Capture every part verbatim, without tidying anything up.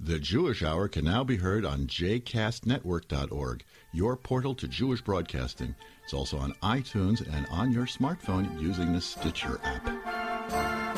The Jewish Hour can now be heard on j cast network dot org, your portal to Jewish broadcasting. It's also on iTunes and on your smartphone using the Stitcher app.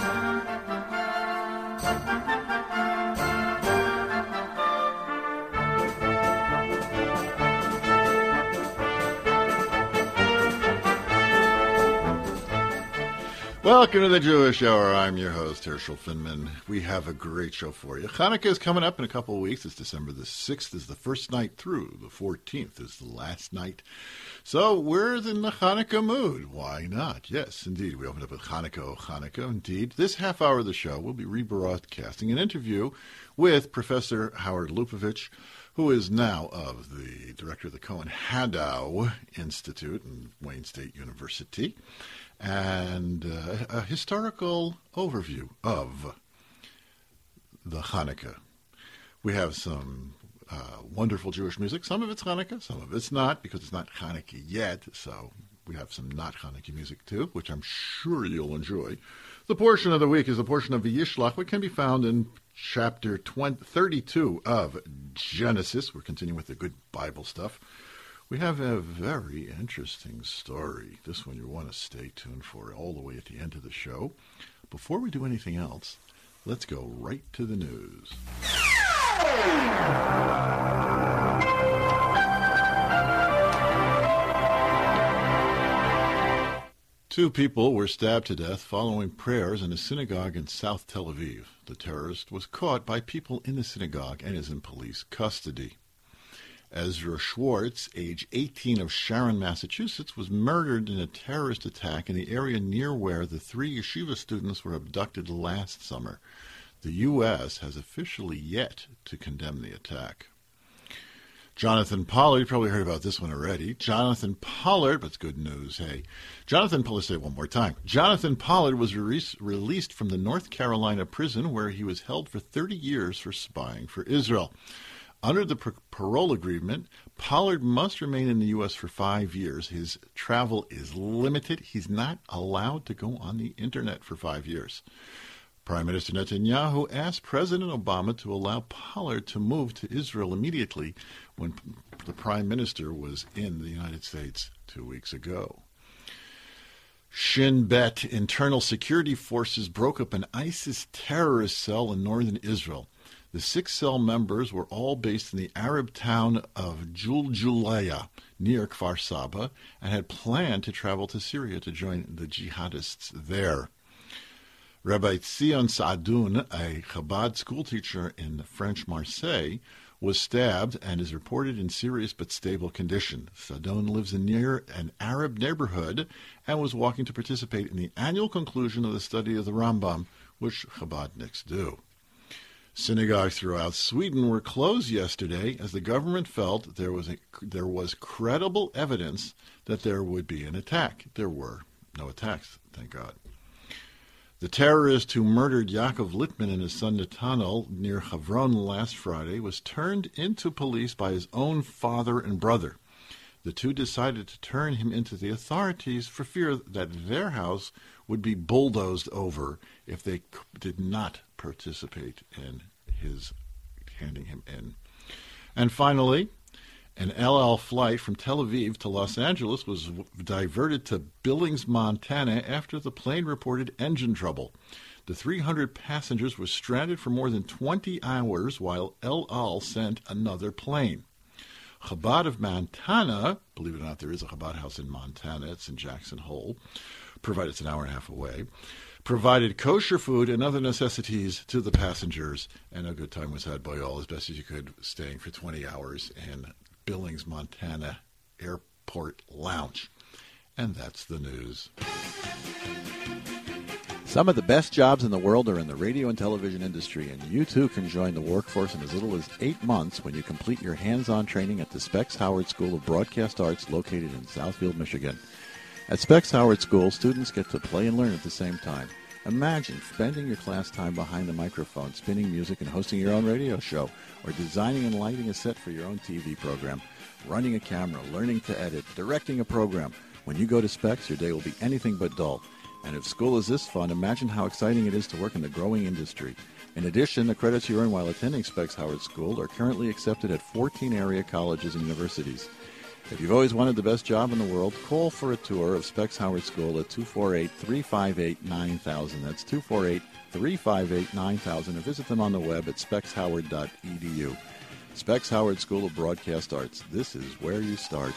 Welcome to the Jewish Hour. I'm your host, Herschel Finman. We have a great show for you. Hanukkah is coming up in a couple of weeks. It's December the sixth is the first night through. The fourteenth is the last night. So we're in the Hanukkah mood. Why not? Yes, indeed. We opened up with Hanukkah, oh Hanukkah. Indeed. This half hour of the show, we'll be rebroadcasting an interview with Professor Howard Lupavitch, who is now of the director of the Cohen Haddow Institute in Wayne State University, and uh, a historical overview of the Hanukkah. We have some uh, wonderful Jewish music. Some of it's Hanukkah, some of it's not, because it's not Hanukkah yet, so we have some not Hanukkah music too, which I'm sure you'll enjoy. The portion of the week is a portion of V'yishlach, which can be found in chapter twenty, thirty-two of Genesis. We're continuing with the good Bible stuff. We have a very interesting story. This one you want to stay tuned for all the way at the end of the show. Before we do anything else, let's go right to the news. Two people were stabbed to death following prayers in a synagogue in South Tel Aviv. The terrorist was caught by people in the synagogue and is in police custody. Ezra Schwartz, age eighteen, of Sharon, Massachusetts, was murdered in a terrorist attack in the area near where the three yeshiva students were abducted last summer. The U S has officially yet to condemn the attack. Jonathan Pollard, you probably heard about this one already. Jonathan Pollard, but it's good news, hey. Jonathan Pollard, say it one more time. Jonathan Pollard was re- released from the North Carolina prison where he was held for thirty years for spying for Israel. Under the par- parole agreement, Pollard must remain in the U S for five years. His travel is limited. He's not allowed to go on the Internet for five years. Prime Minister Netanyahu asked President Obama to allow Pollard to move to Israel immediately when the Prime Minister was in the United States two weeks ago. Shin Bet internal security forces broke up an ISIS terrorist cell in northern Israel. The six cell members were all based in the Arab town of Juljulaya, near Kfar Saba, and had planned to travel to Syria to join the jihadists there. Rabbi Tzion Saadun, a Chabad schoolteacher in French Marseille, was stabbed and is reported in serious but stable condition. Saadun lives in near an Arab neighborhood and was walking to participate in the annual conclusion of the study of the Rambam, which Chabadniks do. Synagogues throughout Sweden were closed yesterday as the government felt there was a, there was credible evidence that there would be an attack. There were no attacks, thank God. The terrorist who murdered Yaakov Littman and his son Netanel near Havron last Friday was turned into police by his own father and brother. The two decided to turn him into the authorities for fear that their house would be bulldozed over if they did not participate in his handing him in. And finally, an El Al flight from Tel Aviv to Los Angeles was diverted to Billings, Montana, after the plane reported engine trouble. The three hundred passengers were stranded for more than twenty hours while El Al sent another plane. Chabad of Montana, believe it or not, there is a Chabad house in Montana. It's in Jackson Hole, provided it's an hour and a half away, provided kosher food and other necessities to the passengers, and a good time was had by all, as best as you could, staying for twenty hours in Billings, Montana Airport Lounge. And that's the news. Some of the best jobs in the world are in the radio and television industry, and you too can join the workforce in as little as eight months when you complete your hands-on training at the Specs Howard School of Broadcast Arts located in Southfield, Michigan. At Specs Howard School, students get to play and learn at the same time. Imagine spending your class time behind the microphone, spinning music and hosting your own radio show, or designing and lighting a set for your own T V program, running a camera, learning to edit, directing a program. When you go to Specs, your day will be anything but dull. And if school is this fun, imagine how exciting it is to work in the growing industry. In addition, the credits you earn while attending Specs Howard School are currently accepted at fourteen area colleges and universities. If you've always wanted the best job in the world, call for a tour of Specs Howard School at two four eight, three five eight, nine thousand. That's two four eight, three five eight, nine thousand. Or visit them on the web at specs howard dot e d u. Specs Howard School of Broadcast Arts. This is where you start.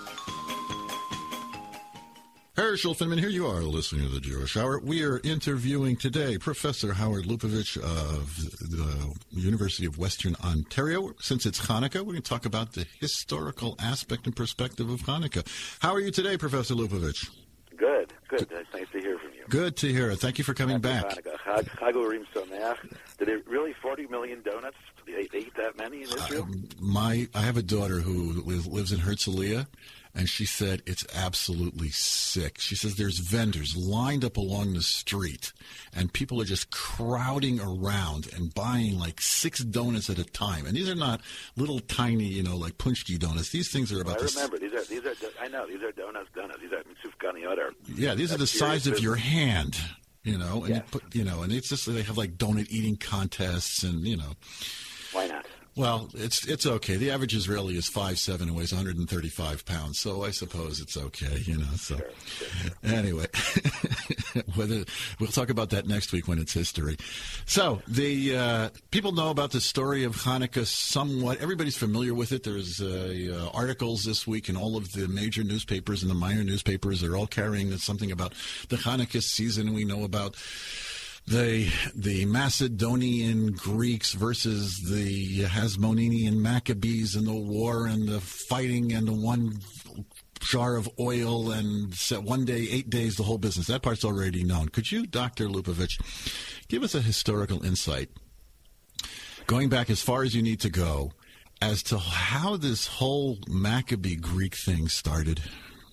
Herschel Finman, here you are listening to the Jewish Hour. We are interviewing today Professor Howard Lupowich of the University of Western Ontario. Since it's Hanukkah, we're going to talk about the historical aspect and perspective of Hanukkah. How are you today, Professor Lupowich? Good, good. It's nice to hear from you. Good to hear. Thank you for coming Happy back. Hanukkah. Chag Chag Urim Sameach. Did they really forty million donuts? Did they eat that many in Israel? Uh, my, I have a daughter who lives in Herzliya, and she said it's absolutely sick. She says there's vendors lined up along the street, and people are just crowding around and buying like six donuts at a time. And these are not little tiny, you know, like punchki donuts. These things are about. Well, I the remember these are these are. I know these are donuts. Donuts. These are mitzufkani oder. Yeah, these are the size of your hand. You know, and yes. you put, you know, and it's just they have like donut eating contests, and you know. Why not? Well, it's it's okay. The average Israeli is five seven and weighs one hundred thirty-five pounds, so I suppose it's okay, you know. So, sure, sure. Anyway, whether we'll talk about that next week when it's history. So the uh, people know about the story of Hanukkah somewhat. Everybody's familiar with it. There's uh, uh, articles this week in all of the major newspapers and the minor newspapers. They're all carrying something about the Hanukkah season. We know about the the Macedonian Greeks versus the Hasmonean Maccabees and the war and the fighting and the one jar of oil and one day, eight days, the whole business. That part's already known. Could you, Doctor Lupowich, give us a historical insight, going back as far as you need to go, as to how this whole Maccabee Greek thing started?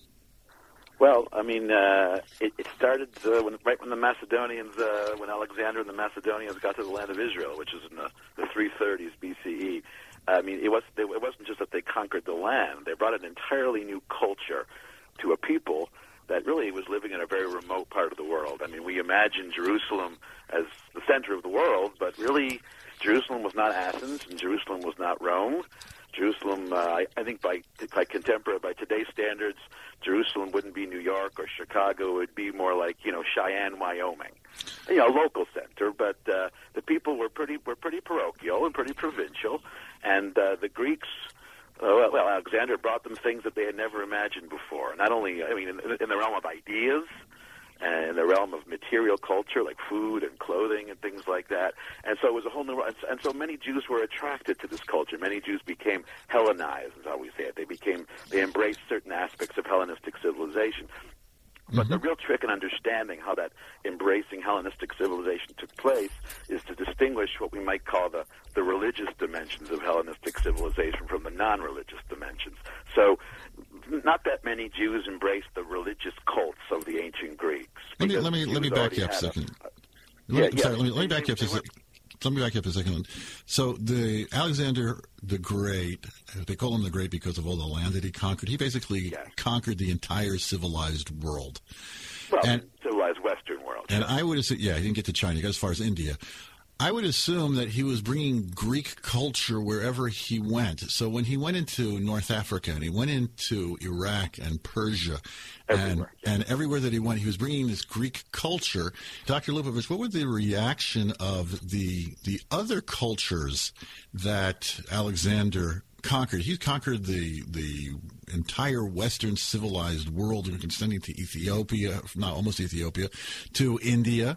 Well, I mean, uh, it, it started uh, when, right when the Macedonians, uh, when Alexander and the Macedonians got to the land of Israel, which is in the, the three thirties B C E. I mean, it, was, they, it wasn't just that they conquered the land. They brought an entirely new culture to a people that really was living in a very remote part of the world. I mean, we imagine Jerusalem as the center of the world, but really Jerusalem was not Athens and Jerusalem was not Rome. Jerusalem, uh, I, I think by by contemporary, by today's standards, Jerusalem wouldn't be New York or Chicago. It would be more like, you know, Cheyenne, Wyoming, you know, local center. But uh, the people were pretty were pretty parochial and pretty provincial, and uh, the Greeks. Uh, well, Alexander brought them things that they had never imagined before. Not only, I mean, in, in the realm of ideas, and in the realm of material culture, like food and clothing and things like that. And so it was a whole new, and, and so many Jews were attracted to this culture. Many Jews became Hellenized, is how we say it. They became, they embraced certain aspects of Hellenistic civilization. But mm-hmm. the real trick in understanding how that embracing Hellenistic civilization took place is to distinguish what we might call the, the religious dimensions of Hellenistic civilization from the non-religious dimensions. So not that many Jews embraced the religious cults of the ancient Greeks. Let me let me let me back you up a second. A, let, yeah, sorry, yeah. let me let me back you up a second. Let me back you up a second. So the Alexander the Great, they call him the Great because of all the land that he conquered. He basically yeah. conquered the entire civilized world. Well, and, civilized Western world. And I would assume, yeah, he didn't get to China. He got as far as India. I would assume that he was bringing Greek culture wherever he went. So when he went into North Africa and he went into Iraq and Persia and everywhere, yeah. and everywhere that he went, he was bringing this Greek culture. Doctor Lupowich, what was the reaction of the the other cultures that Alexander conquered? He conquered the the entire Western civilized world, extending to Ethiopia, not almost Ethiopia, to India.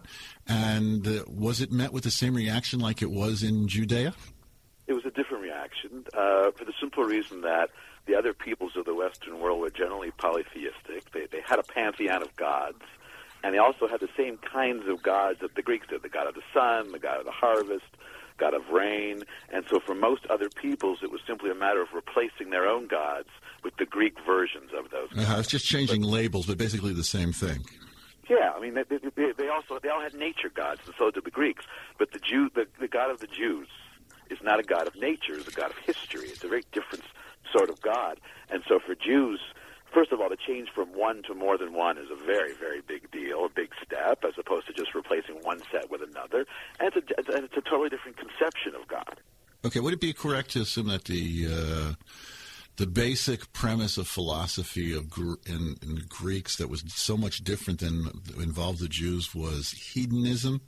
And uh, was it met with the same reaction like it was in Judea? It was a different reaction, uh, for the simple reason that the other peoples of the Western world were generally polytheistic. They, they had a pantheon of gods, and they also had the same kinds of gods that the Greeks did, the god of the sun, the god of the harvest, god of rain. And so for most other peoples, it was simply a matter of replacing their own gods with the Greek versions of those gods. Uh, it's just changing but, labels, but basically the same thing. Yeah, I mean, they, they, they also they all had nature gods, and so did the Greeks. But the Jew, the, the God of the Jews, is not a God of nature; it's a God of history. It's a very different sort of God. And so, for Jews, first of all, the change from one to more than one is a very, very big deal, a big step, as opposed to just replacing one set with another. And it's a, it's a totally different conception of God. Okay, would it be correct to assume that the uh, the basic premise of philosophy of in, in Greeks that was so much different than involved the Jews was hedonism?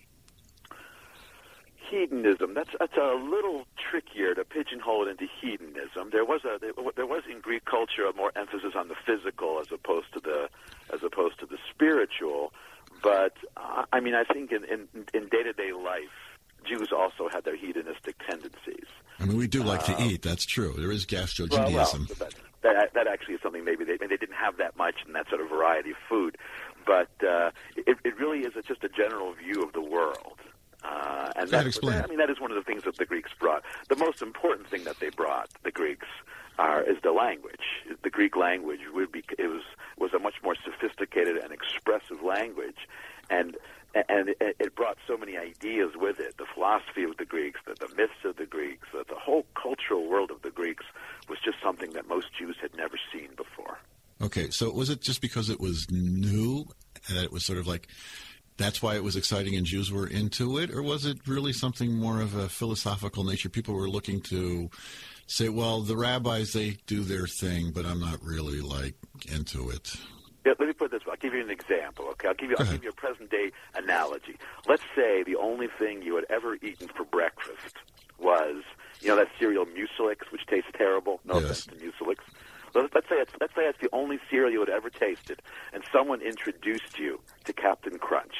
Hedonism. That's that's a little trickier to pigeonhole it into hedonism. There was a there was in Greek culture a more emphasis on the physical as opposed to the as opposed to the spiritual. But uh, I mean, I think in in, in day-to-day life, Jews also had their hedonistic tendencies. I mean, we do like um, to eat. That's true. There is gastrojudaism. Well, well, that, that that actually is something maybe they they didn't have that much in that sort of variety of food, but uh, it it really is a, just a general view of the world. Uh, and that, explain. I mean, that is one of the things that the Greeks brought. The most important thing that they brought, the Greeks, are, is the language. The Greek language would be it was was a much more sophisticated and expressive language, and and it, it brought so many ideas with it. The philosophy of the Greeks, the, the myths of the Greeks, the, the whole cultural world of the Greeks was just something that most Jews had never seen before. Okay, so was it just because it was new and it was sort of like, that's why it was exciting and Jews were into it? Or was it really something more of a philosophical nature? People were looking to say, well, the rabbis, they do their thing, but I'm not really, like, into it. Yeah, let me put it this way. I'll give you an example, okay? I'll give you, I'll give you a present-day analogy. Let's say the only thing you had ever eaten for breakfast was, you know, that cereal Mucilix, which tastes terrible? No Yes. offense to Mucilix. Let's say it's let's say it's the only cereal you had ever tasted, and someone introduced you to Captain Crunch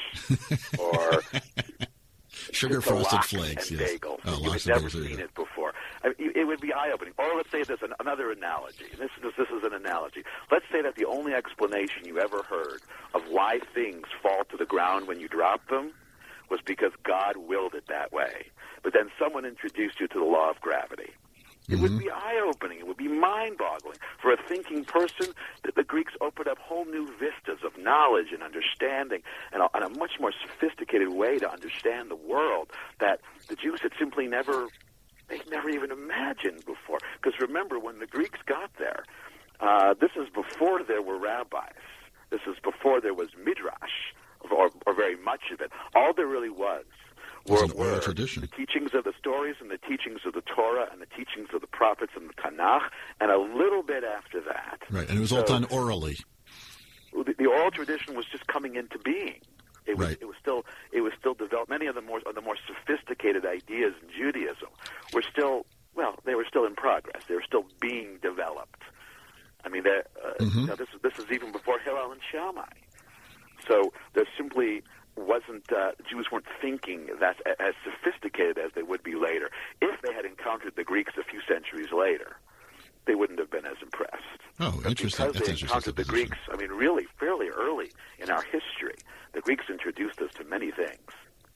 or Sugar Frosted Lox Flakes, and yes. bagels. Oh, you Lox had and never bagels, seen yeah. it before. I mean, it would be eye-opening. Or let's say this another analogy. This is this is an analogy. Let's say that the only explanation you ever heard of why things fall to the ground when you drop them was because God willed it that way. But then someone introduced you to the law of gravity. It Mm-hmm. would be eye-opening. It would be mind-boggling. For a thinking person, the, the Greeks opened up whole new vistas of knowledge and understanding and a, and a much more sophisticated way to understand the world that the Jews had simply never, they'd never even imagined before. Because remember, when the Greeks got there, uh, this is before there were rabbis. This is before there was midrash, or, or very much of it. All there really was Was were, an oral were tradition. the teachings of the stories and the teachings of the Torah and the teachings of the prophets and the Tanakh, and a little bit after that. Right, and it was all So- done orally. The, the oral tradition was just coming into being. It was, Right. it was still, it was still developed. Many of the more, of the more sophisticated ideas in Judaism were still, well, they were still in progress. They were still being developed. I mean, they're, uh, Mhm. you know, this, this is even before Hillel and Shammai. So there simply wasn't, uh, Jews weren't thinking that as sophisticated as they would be later. If they had encountered the Greeks a few centuries later, they wouldn't have been as impressed. Oh, But interesting. Because That's they interesting. encountered the supposition. Greeks, I mean, really, fairly early in our history, the Greeks introduced us to many things.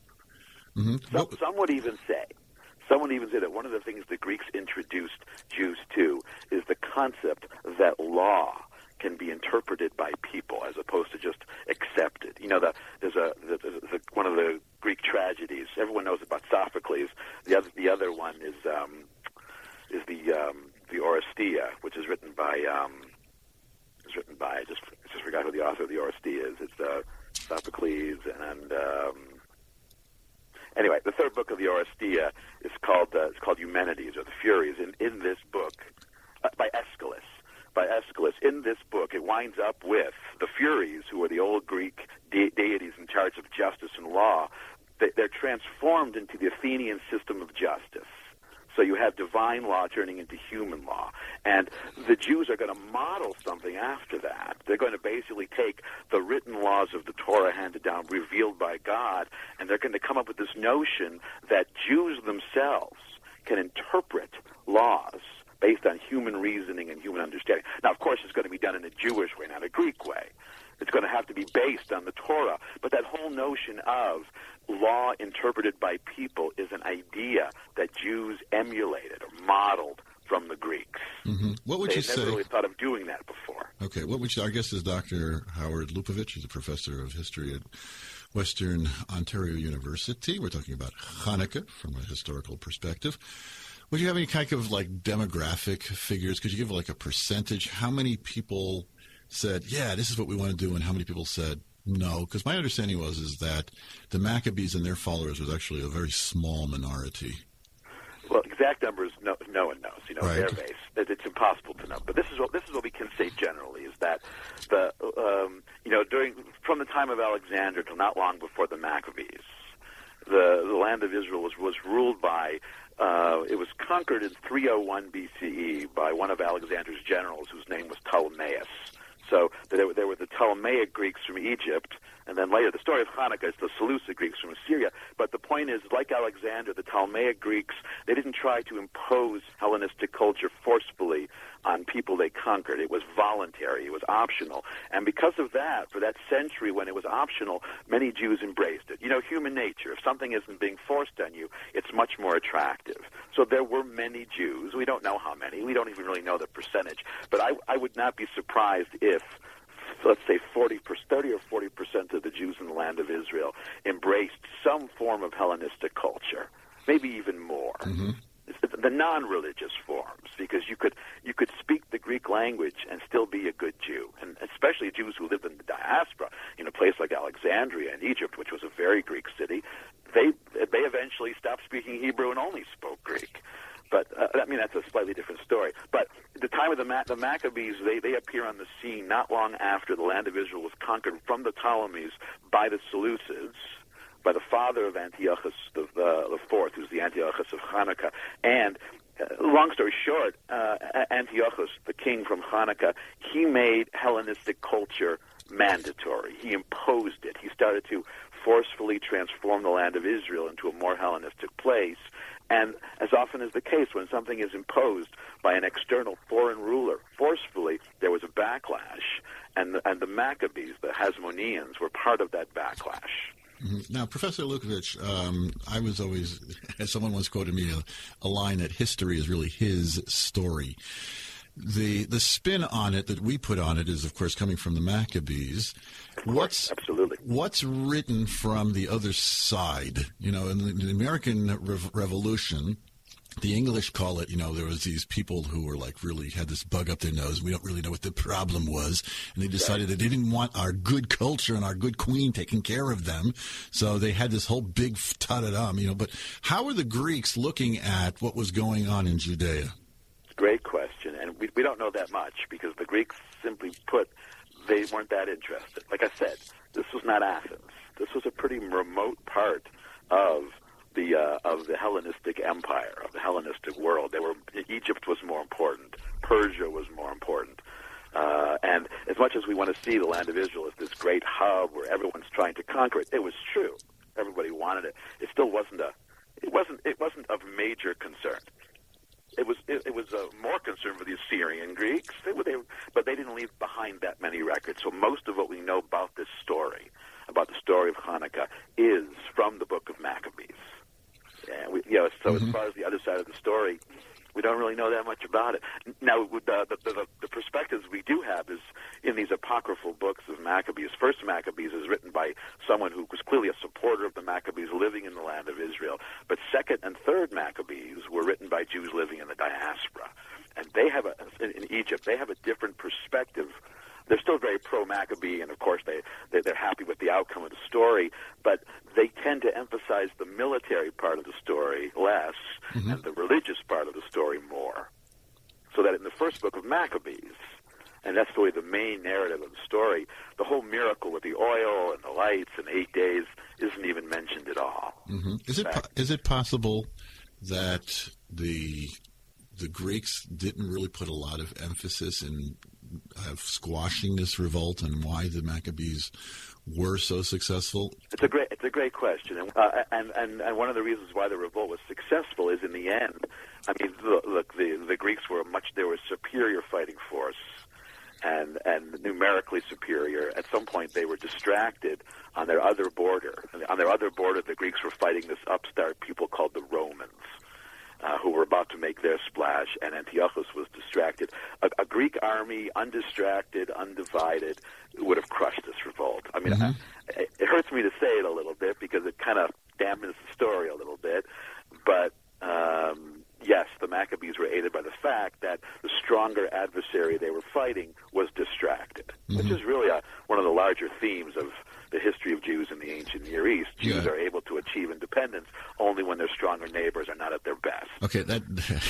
Mhm. Some, What- some would even say, some would even say that one of the things the Greeks introduced Jews to is the concept that law can be interpreted by people as opposed to just accepted. You know, the, there's a the, the, the, one of the Greek tragedies. Everyone knows about Sophocles. The other the other one is um, is the um, the Oresteia, which is written by um, is written by I just I just forgot who the author of the Oresteia is. It's uh, Sophocles and. Um, Anyway, the third book of the Oresteia is called uh, it's called Eumenides, or the Furies. And in this book, uh, by Aeschylus, by Aeschylus, in this book, it winds up with the Furies, who are the old Greek de- deities in charge of justice and law. They, they're transformed into the Athenian system of justice. So you have divine law turning into human law. And the Jews are going to model something after that. They're going to basically take the written laws of the Torah handed down, revealed by God, and they're going to come up with this notion that Jews themselves can interpret laws based on human reasoning and human understanding. Now, of course, it's going to be done in a Jewish way, not a Greek way. It's going to have to be based on the Torah. But that whole notion of law interpreted by people is an idea that Jews emulated or modeled from the Greeks. Mhm. What would they you had never say? really thought of doing that before. Okay, what would you, our guest is Doctor Howard Lupovich. He's a professor of history at Western Ontario University. We're talking about Hanukkah from a historical perspective. Would you have any kind of like demographic figures? Could you give like a percentage? How many people said, yeah, this is what we want to do, and how many people said no? Because my understanding was is that the Maccabees and their followers was actually a very small minority. Well, exact numbers, no, no one knows. You know, Right. their base. It, it's impossible to know. But this is what this is what we can say generally is that the um, you know during from the time of Alexander till not long before the Maccabees, the the land of Israel was was ruled by. Uh, it was conquered in three oh one B C E by one of Alexander's generals, whose name was Ptolemaeus. So there were, there were the Ptolemaic Greeks from Egypt, and then later the story of Hanukkah is the Seleucid Greeks from Assyria. But the point is, like Alexander, the Ptolemaic Greeks, they didn't try to impose Hellenistic culture forcefully on people they conquered. It was voluntary. It was optional. And because of that, for that century when it was optional, many Jews embraced it. You know, human nature. If something isn't being forced on you, it's much more attractive. So there were many Jews. We don't know how many. We don't even really know the percentage. But I, I would not be surprised if, let's say, forty, thirty or forty percent of the Jews in the land of Israel embraced some form of Hellenistic culture, maybe even more. Mm-hmm. The non-religious forms, because you could you could speak the Greek language and still be a good Jew, and especially Jews who lived in the diaspora, in a place like Alexandria in Egypt, which was a very Greek city. They they eventually stopped speaking Hebrew and only spoke Greek. But uh, I mean, that's a slightly different story. But at the time of the, Ma- the Maccabees, they, they appear on the scene not long after the land of Israel was conquered from the Ptolemies by the Seleucids, by the father of Antiochus the, uh, the fourth, who's the Antiochus of Hanukkah. And uh, long story short, uh, Antiochus, the king from Hanukkah, he made Hellenistic culture mandatory. He imposed it. He started to forcefully transform the land of Israel into a more Hellenistic place. And as often is the case, when something is imposed by an external foreign ruler forcefully, there was a backlash. And the, and the Maccabees, the Hasmoneans, were part of that backlash. Now, Professor Lukovich, um, I was always, as someone once quoted me, a, a line that history is really his story. The the spin on it that we put on it is, of course, coming from the Maccabees. Of course, what's absolutely. What's written from the other side? You know, in the, the American Rev- Revolution, the English call it, you know, there was these people who were like really had this bug up their nose. We don't really know what the problem was. And they decided that they didn't want our good culture and our good queen taking care of them. So they had this whole big ta-da-dum, you know. But how are the Greeks looking at what was going on in Judea? Great question. And we, we don't know that much because the Greeks, simply put, they weren't that interested. Like I said, this was not Athens. This was a pretty remote part of the uh, of the Hellenistic Empire, of the Hellenistic world. They were Egypt was more important. Persia was more important. Uh, and as much as we want to see the land of Israel as this great hub where everyone's trying to conquer it, it was true. Everybody wanted it. It still wasn't a it wasn't it wasn't of major concern. It was it, it was uh, more concern for the Assyrian Greeks, they were, they, but they didn't leave behind that many records. So most of what we know about this story, about the story of Hanukkah, is from the book of Maccabees. And we, you know, so mm-hmm. as far as the other side of the story, we don't really know that much about it. Now, with the, the, the, the perspectives we do have is in these apocryphal books of Maccabees. First Maccabees is written by someone who was clearly a supporter of the Maccabees living in the land of Israel. But second and third Maccabees were written by Jews living in the diaspora. And they have a, in, in Egypt, they have a different perspective. They're still very pro-Maccabee, and of course they, they, they're happy with the outcome of the story, but they tend to emphasize the military part of the story less mm-hmm. and the religious part of the story more. So that in the first book of Maccabees, and that's really the main narrative of the story, the whole miracle with the oil and the lights and eight days isn't even mentioned at all. Mm-hmm. Is it po- is it possible that the the Greeks didn't really put a lot of emphasis in uh, squashing this revolt and why the Maccabees were so successful? It's a great, it's a great question, and, uh, and and and one of the reasons why the revolt was successful is in the end. I mean, look, look the the Greeks were much they were a superior fighting force, and and numerically superior. At some point, they were distracted on their other border. On their other border, the Greeks were fighting this upstart people called the Romans. Uh, who were about to make their splash, and Antiochus was distracted. A, a Greek army, undistracted, undivided, would have crushed this revolt. I mean, mm-hmm. I, it hurts me to say it a little because it kind of dampens the story a little bit. But, um, yes, the Maccabees were aided by the fact that the stronger adversary they were fighting was distracted, mm-hmm. which is really a, one of the larger themes of the history of Jews in the ancient Near East. Jews yeah. are able to achieve independence only when their stronger neighbors are not at their best. Okay, that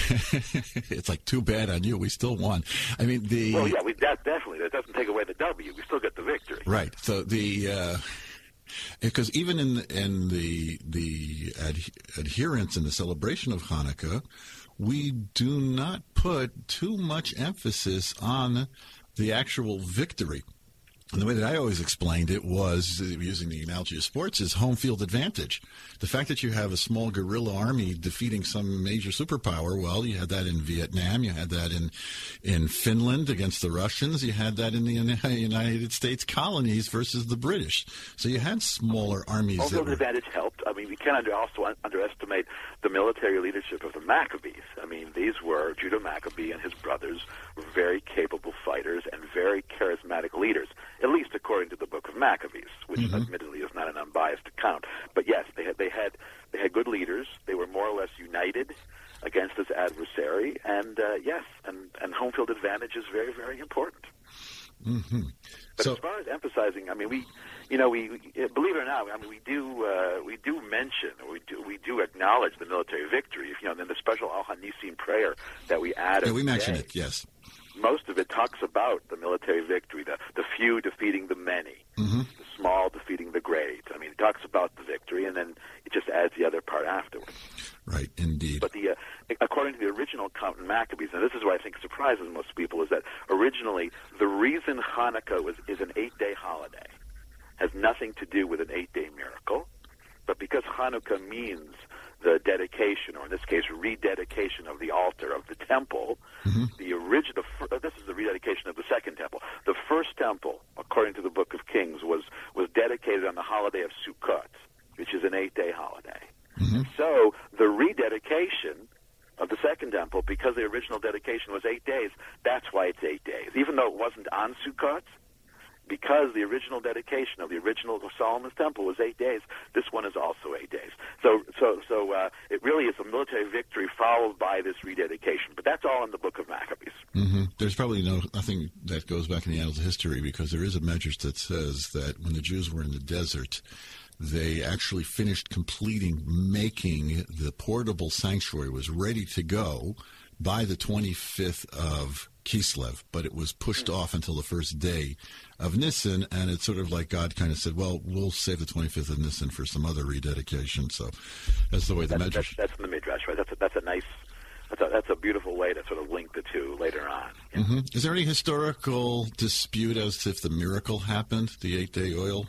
it's like too bad on you. We still won. I mean, the well, yeah, we, that definitely that doesn't take away the W. We still get the victory. Right. So the uh, because even in in the the ad, adherence and the celebration of Hanukkah, we do not put too much emphasis on the actual victory. And the way that I always explained it was, using the analogy of sports, is home field advantage. The fact that you have a small guerrilla army defeating some major superpower, well, you had that in Vietnam, you had that in in Finland against the Russians, you had that in the United States colonies versus the British. So you had smaller armies. Home field were... advantage helped. I mean, we can't under, also un- underestimate the military leadership of the Maccabees. I mean, these were, Judah Maccabee and his brothers were very capable fighters and very charismatic leaders, at least according to the Book of Maccabees, which mm-hmm. admittedly is not an unbiased account. But yes, they had they had they had good leaders. They were more or less united against this adversary, and uh, yes, and, and home field advantage is very, very important. Mm-hmm. But so, as far as emphasizing, I mean, we, you know, we, we believe it or not, I mean, we do uh, we do mention, or we do we do acknowledge the military victory. If, you know, in the special Al HaNisim prayer that we added. Yeah, we mentioned today, it. Yes. Most of it talks about the military victory, the, the few defeating the many, mm-hmm. the small defeating the great. I mean, it talks about the victory, and then it just adds the other part afterwards. Right, indeed. But the uh, according to the original account in Maccabees, and this is what I think surprises most people, is that originally the reason Hanukkah was is an eight-day holiday has nothing to do with an eight-day miracle, but because Hanukkah means the dedication, or in this case, rededication of the altar of the temple. Mm-hmm. The original, this is the rededication of the second temple. The first temple, according to the Book of Kings, was was dedicated on the holiday of Sukkot, which is an eight-day holiday. Mm-hmm. So the rededication of the second temple, because the original dedication was eight days, that's why it's eight days. Even though it wasn't on Sukkot, because the original dedication of the original Solomon's temple was eight days, this one is also eight days. So, so, so uh, it really is a military victory followed by this rededication. But that's all in the Book of Maccabees. Mm-hmm. There's probably no nothing that goes back in the annals of history, because there is a medrash that says that when the Jews were in the desert, they actually finished completing making the portable sanctuary, was ready to go by the twenty-fifth of Kislev, but it was pushed mm-hmm. off until the first day of Nisan, and it's sort of like God kind of said, well, we'll save the twenty-fifth of Nisan for some other rededication. So that's the way the that's, Midrash... That's, that's in the Midrash, right? That's a, that's a nice... That's a, that's a beautiful way to sort of link the two later on. Yeah. Mm-hmm. Is there any historical dispute as to if the miracle happened, the eight-day oil?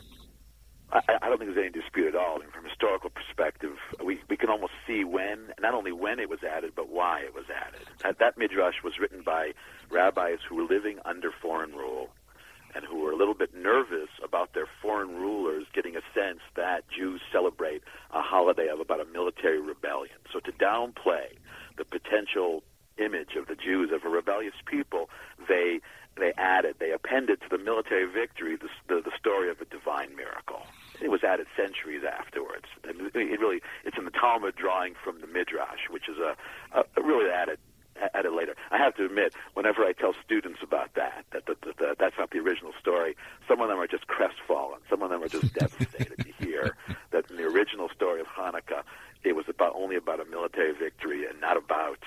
I, I don't think there's any dispute at all. I mean, from a historical perspective, we, we can almost see when, not only when it was added, but why it was added. That, that Midrash was written by rabbis who were living under foreign rule and who were a little bit nervous about their foreign rulers getting a sense that Jews celebrate a holiday of about a military rebellion. So to downplay the potential image of the Jews of a rebellious people, they they added, they appended to the military victory the, the, the story of a divine miracle. It was added centuries afterwards. It really, it's in the Talmud drawing from the Midrash, which is a, a really added added later. I have to admit, whenever I tell students about that, that, that, that, that that's not the original story, some of them are just crestfallen. Some of them are just devastated to hear that in the original story of Hanukkah, it was about only about a military victory and not about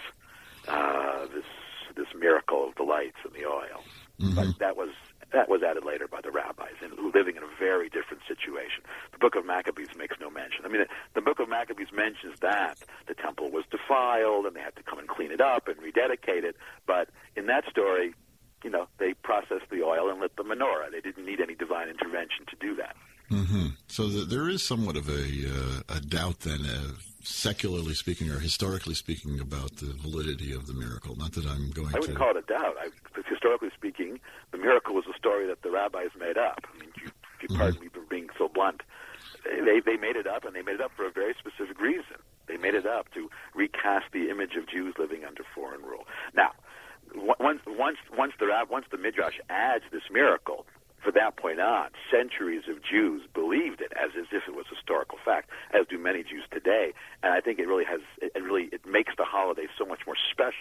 uh, this this miracle of the lights and the oil. Mm-hmm. But that was that was added later by the rabbis, and who living in a very different situation. The Book of Maccabees makes no mention. I mean, the Book of Maccabees mentions that the temple was defiled, and they had to come and clean it up and rededicate it. But in that story, you know, they processed the oil and lit the menorah. They didn't need any divine intervention to do that. Mm-hmm. So the, there is somewhat of a uh, a doubt then, uh, secularly speaking or historically speaking, about the validity of the miracle. Not that I'm going to... I wouldn't call it a doubt. I, historically speaking, the miracle was a story that the rabbis made up. I mean, you, you pardon mm-hmm. me for being so blunt. They, they made it up, and they made it up for a very specific reason. They made it up to recast the image of Jews living under foreign rule. Now, once once once the once the Midrash adds this miracle, for that point on, centuries of Jews believed it as, as if it was historical fact, as do many Jews today. And I think it really has, it really, it makes the holiday so much more special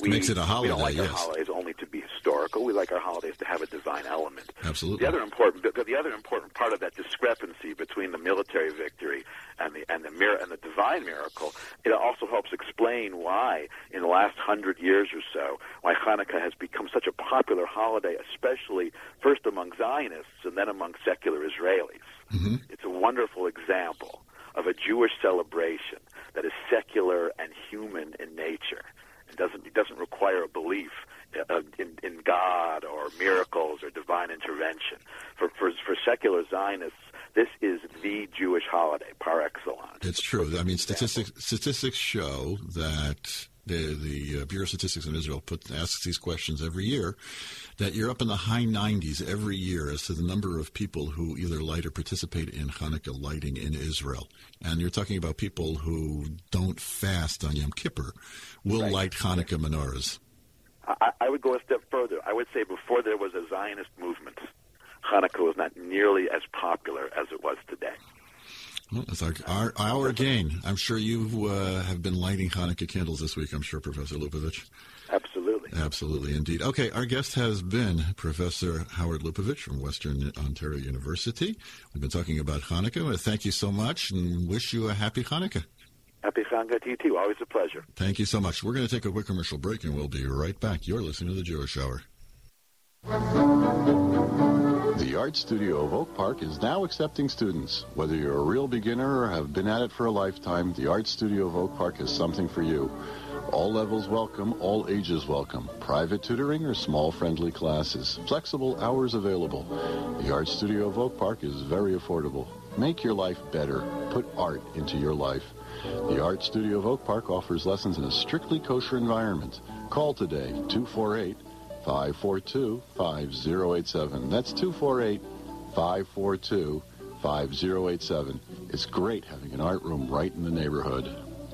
we, makes it a holiday, we don't like yes. our holidays only to be historical. We like our holidays to have a divine element. Absolutely. The other important, the, the other important part of that discrepancy between the military victory and the and the mir- and the divine miracle, it also helps explain why, in the last hundred years or so, why Hanukkah has become such a popular holiday, especially first among Zionists and then among secular Israelis. Mm-hmm. It's a wonderful example of a Jewish celebration that is secular and human in nature. It doesn't it doesn't require a belief uh, in, in God or miracles or divine intervention. For, for for secular Zionists, this is the Jewish holiday par excellence. It's true. I mean, statistics statistics show that the the uh, Bureau of Statistics in Israel put asks these questions every year, that you're up in the high nineties every year as to the number of people who either light or participate in Hanukkah lighting in Israel. And you're talking about people who don't fast on Yom Kippur will Right. light Hanukkah menorahs. I, I would go a step further. I would say before there was a Zionist movement, Hanukkah was not nearly as popular as it was today. Well, it's our, our, our gain. I'm sure you uh, have been lighting Hanukkah candles this week, I'm sure, Professor Lupovich. Absolutely. Absolutely, indeed. Okay, our guest has been Professor Howard Lupovich from Western Ontario University. We've been talking about Hanukkah. Thank you so much and wish you a happy Hanukkah. Happy Hanukkah to you, too. Always a pleasure. Thank you so much. We're going to take a quick commercial break, and we'll be right back. You're listening to The Jewish Hour. The Art Studio of Oak Park is now accepting students. Whether you're a real beginner or have been at it for a lifetime, the Art Studio of Oak Park is something for you. All levels welcome, all ages welcome. Private tutoring or small friendly classes. Flexible hours available. The Art Studio of Oak Park is very affordable. Make your life better. Put art into your life. The Art Studio of Oak Park offers lessons in a strictly kosher environment. Call today, two four eight, five four two, five zero eight seven. That's two four eight, five four two, five zero eight seven. It's great having an art room right in the neighborhood.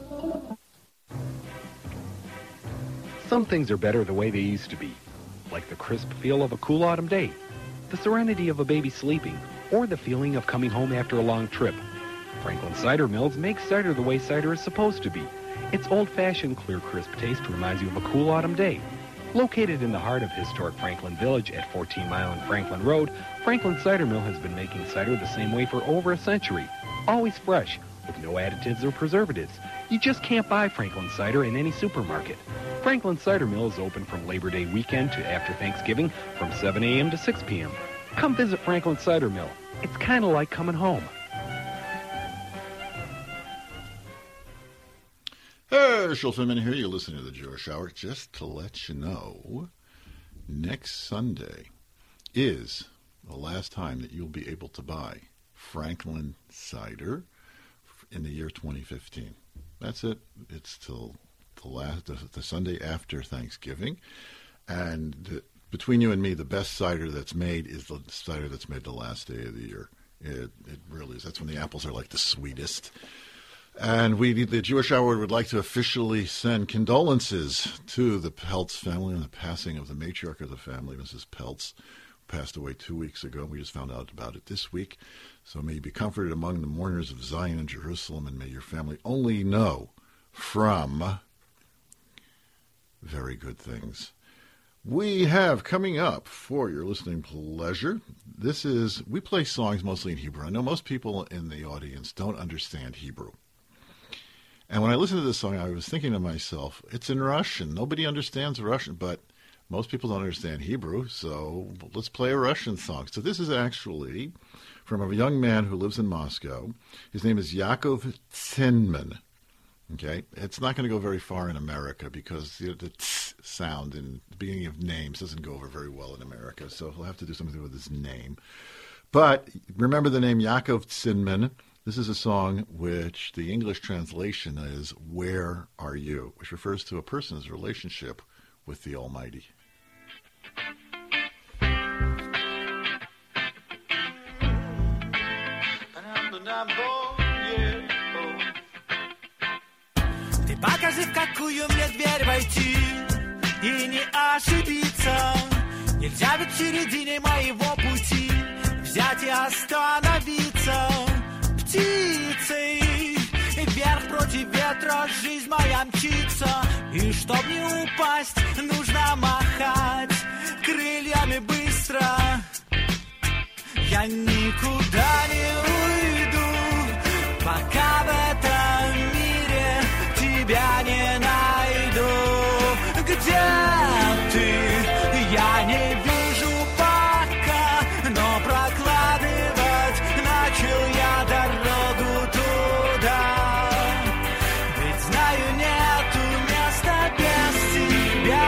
Some things are better the way they used to be, like the crisp feel of a cool autumn day, the serenity of a baby sleeping, or the feeling of coming home after a long trip. Franklin Cider Mills makes cider the way cider is supposed to be. Its old-fashioned, clear, crisp taste reminds you of a cool autumn day. Located in the heart of historic Franklin Village at fourteen Mile and Franklin Road, Franklin Cider Mill has been making cider the same way for over a century. Always fresh, with no additives or preservatives. You just can't buy Franklin Cider in any supermarket. Franklin Cider Mill is open from Labor Day weekend to after Thanksgiving from seven a.m. to six p.m. Come visit Franklin Cider Mill. It's kind of like coming home. Herschel Finman here. You're listening to The Jewish Hour. Just to let you know, next Sunday is the last time that you'll be able to buy Franklin Cider in the year twenty fifteen. That's it. It's till the last the, the Sunday after Thanksgiving. And the, between you and me, the best cider that's made is the cider that's made the last day of the year. It, it really is. That's when the apples are like the sweetest. And we, the Jewish Hour, would like to officially send condolences to the Peltz family on the passing of the matriarch of the family, Missus Peltz, who passed away two weeks ago. We just found out about it this week. So may you be comforted among the mourners of Zion and Jerusalem, and may your family only know from very good things. We have coming up for your listening pleasure. This is, we play songs mostly in Hebrew. I know most people in the audience don't understand Hebrew. And when I listened to this song, I was thinking to myself, it's in Russian. Nobody understands Russian, but most people don't understand Hebrew, so let's play a Russian song. So this is actually from a young man who lives in Moscow. His name is Yakov Zinman. Okay, it's not going to go very far in America because the, the tss sound in the beginning of names doesn't go over very well in America, so he'll have to do something with his name. But remember the name Yakov Zinman. This is a song which the English translation is "Where Are You?", which refers to a person's relationship with the Almighty. Покажи, в какую мне дверь войти и не ошибиться. Нельзя ведь в середине моего пути взять и остановиться. Птицей вверх против ветра жизнь моя мчится. И чтоб не упасть, нужно махать крыльями быстро. Я никуда не уйду, пока в этом мире тебя не найду. Где ты? Я не вижу пока, но прокладывать начал я дорогу туда. Ведь знаю, нету места без тебя.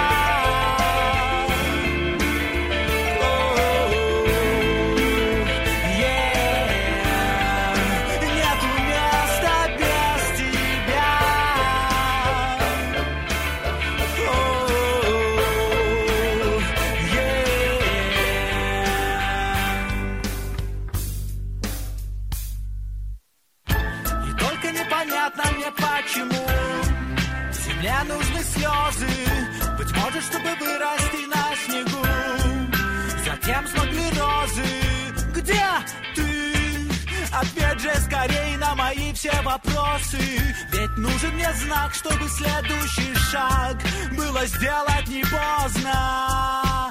Почему земле нужны слезы? Быть может, чтобы вырасти на снегу. Затем смогли розы. Где ты? Ответь же скорей на мои все вопросы. Ведь нужен мне знак, чтобы следующий шаг было сделать не поздно.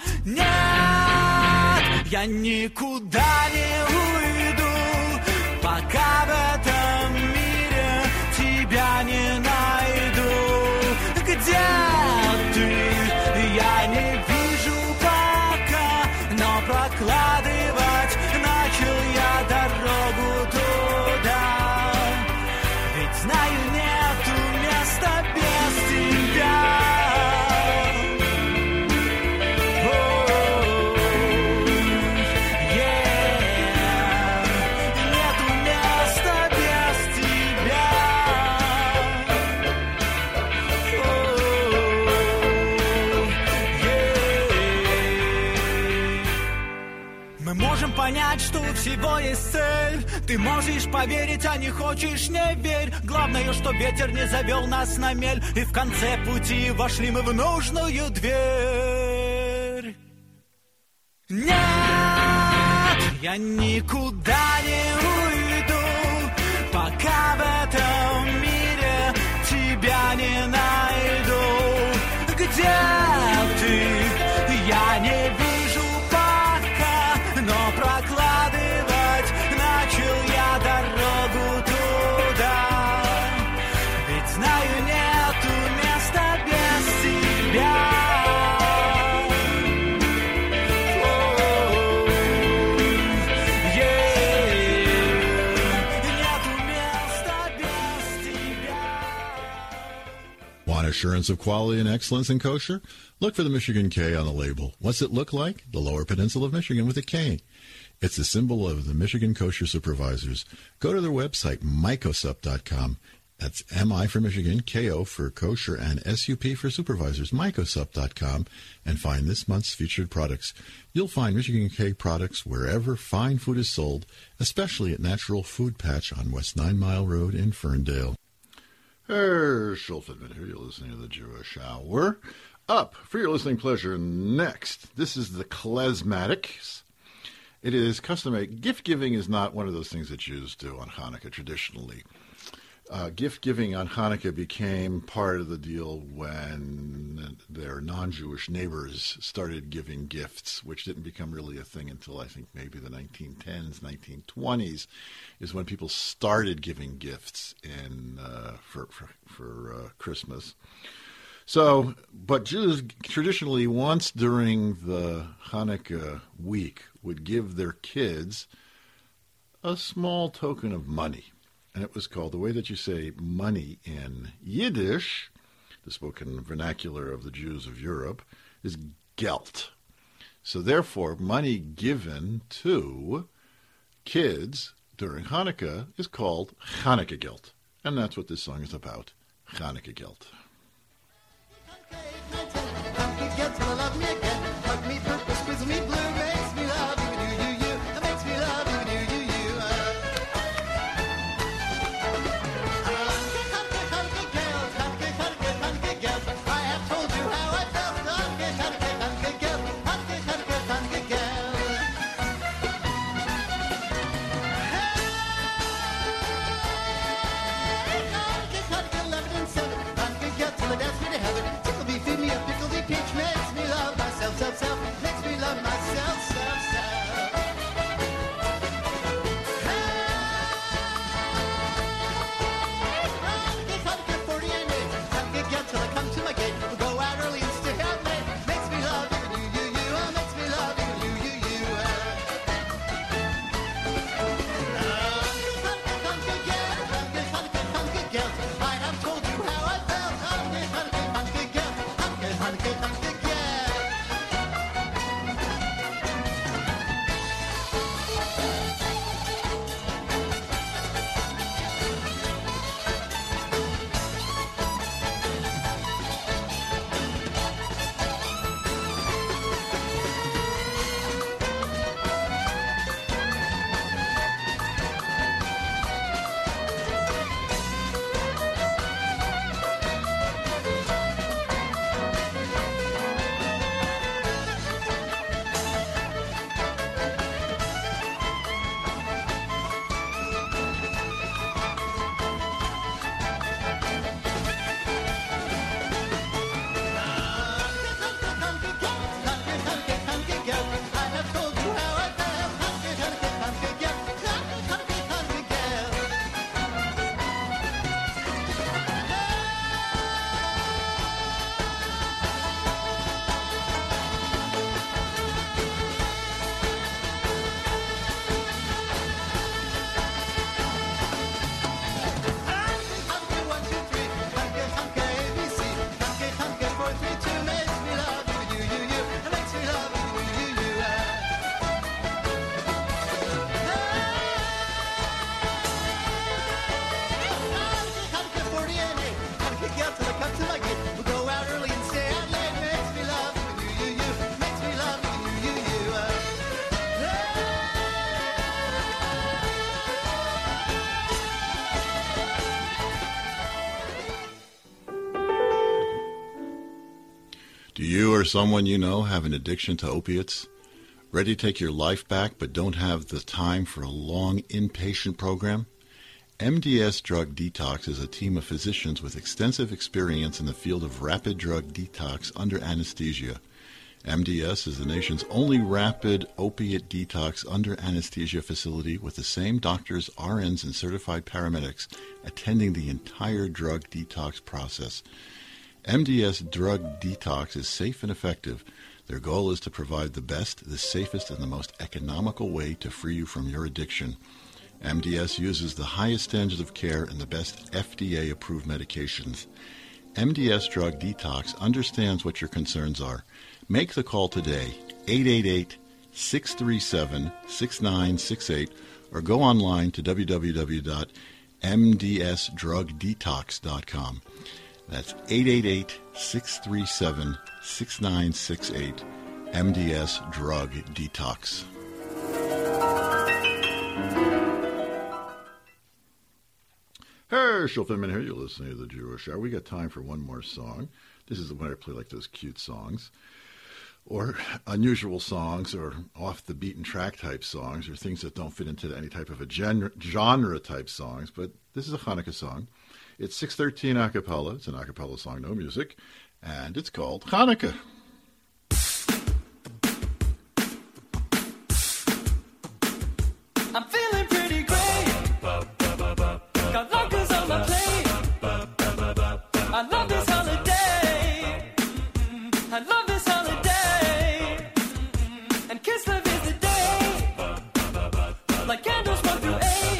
Нет, я никуда не уйду, пока в этом мире тебя не найду. Где ты? Я не вижу пока, но прокладывать начал я дорогу туда. Ведь знаю, нету места без тебя. Понять, что у всего есть цель. Ты можешь поверить, а не хочешь, не верь. Главное, что ветер не завел нас на мель. И в конце пути вошли мы в нужную дверь. Нет, я никуда не уйду, пока в этом мире тебя не найду. Где ты? Я не вижу, но прокладывать начал я дорогу туда. Ведь знаю, нету места без тебя. Нету места без тебя. Want assurance of quality and excellence in kosher? Look for the Michigan K on the label. What's it look like? The Lower Peninsula of Michigan with a K. It's the symbol of the Michigan Kosher Supervisors. Go to their website, mycosup dot com. That's M I for Michigan, K O for kosher, and S U P for supervisors, mycosup dot com, and find this month's featured products. You'll find Michigan K products wherever fine food is sold, especially at Natural Food Patch on West Nine Mile Road in Ferndale. Herschel Fidman here. You're listening to the Jewish Hour. Up for your listening pleasure next. This is the Klezmatics. It is customary. Gift giving is not one of those things that Jews do on Hanukkah traditionally. Uh, gift giving on Hanukkah became part of the deal when their non-Jewish neighbors started giving gifts, which didn't become really a thing until I think maybe the nineteen tens, nineteen twenties, is when people started giving gifts in uh, for for, for uh, Christmas. So, but Jews traditionally once during the Hanukkah week would give their kids a small token of money. And it was called, the way that you say money in Yiddish, the spoken vernacular of the Jews of Europe, is Geld. So therefore, money given to kids during Hanukkah is called Hanukkah Geld. And that's what this song is about, Hanukkah Geld. Have it. Do you or someone you know have an addiction to opiates? Ready to take your life back but don't have the time for a long inpatient program? M D S Drug Detox is a team of physicians with extensive experience in the field of rapid drug detox under anesthesia. M D S is the nation's only rapid opiate detox under anesthesia facility with the same doctors, R Ns, and certified paramedics attending the entire drug detox process. M D S Drug Detox is safe and effective. Their goal is to provide the best, the safest, and the most economical way to free you from your addiction. M D S uses the highest standards of care and the best F D A-approved medications. M D S Drug Detox understands what your concerns are. Make the call today, eight eight eight, six three seven, six nine six eight, or go online to w w w dot m d s drug detox dot com. That's eight eight eight, six three seven, six nine six eight, M D S Drug Detox. Herschel Finman here. You're listening to The Jewish Hour. We got time for one more song. This is the one I play like those cute songs, or unusual songs, or off-the-beaten-track type songs, or things that don't fit into any type of a genre, genre type songs. But this is a Hanukkah song. It's six thirteen a cappella. It's an a cappella song, no music, and it's called Hanukkah. I'm feeling pretty great. Got lockers on my plate. I love this holiday. I love this holiday. And Kislev is the day. Like candles one through eight.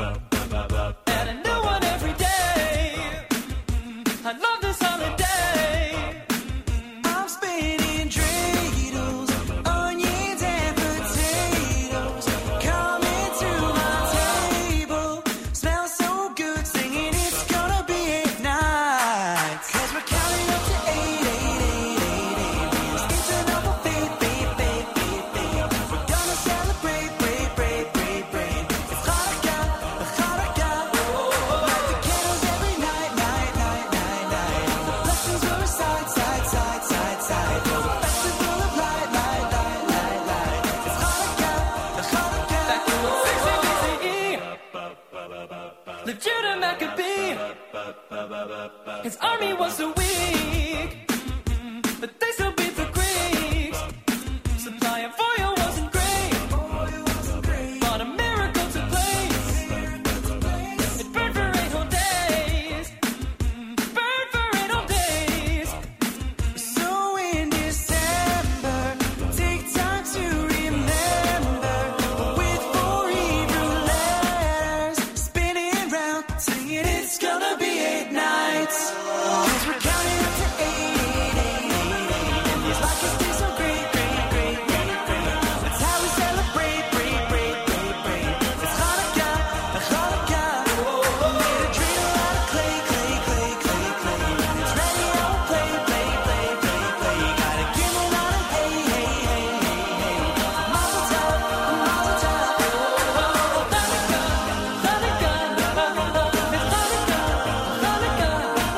And a new one every day. I love this holiday. I'm spinning dreidels, onions and potatoes. Coming to my table. Smells so good, singing it's gonna be a night. Cause we're counting up to eight, eight, eight, eight, eight. It's a noble fate, fate, fate, fate, fate. We're gonna celebrate, break, break, break, break. It's Hanukkah, Hanukkah. Light the candles every night, night, night, night, night. The blessings will recite, side, side, side, side. The festival of light, light, light, light, light. It's Hanukkah, Hanukkah. Back in sixteen B C E, lived Judah Maccabee. His army was so weak, but they still beat the Greeks. Supply of oil wasn't great, but a miracle took place. It burned for eight whole days, burned for eight whole days. So in December, take time to remember, with four Hebrew letters, spinning round, singing it's gonna be eight nights. Cause we're counting up to eight, eight, eight, eight, eight. And these life is still so great, great, great, great, great. That's how we celebrate, break, break, break, break. It's Hanukkah, Hanukkah. Made a dreidel out of clay, clay, clay, clay, clay. It's ready, I will play, play, play, play, play. Gotta give a lot of hey, hey, hey, hey, hey. Mazel tov, mazel tov. Hanukkah, Hanukkah. It's Hanukkah, Hanukkah.